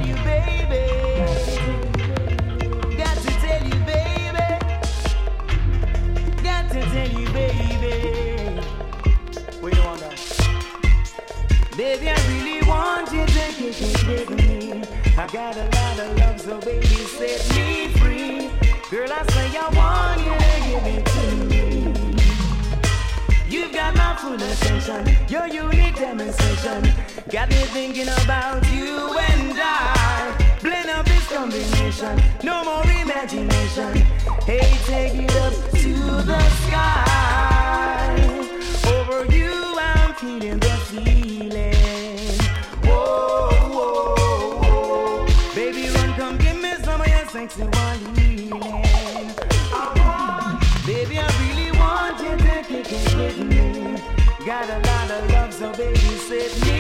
you, baby. Got to tell you, baby. Got to tell you, baby. Where you want that? Baby, I really want you to kick it with me. I got a lot of love, so baby, set me free. Girl, I say I want you to give it to me. You've got my full attention, your unique demonstration got me thinking about you and I. Blend up this combination, no more imagination. Hey, take it up to the sky. Over you, I'm feeling the feeling. Whoa, whoa, whoa. Baby, run, come give me some of your sexual healing. Baby, I really want you to kick it with me. Got a lot of love, so baby, set me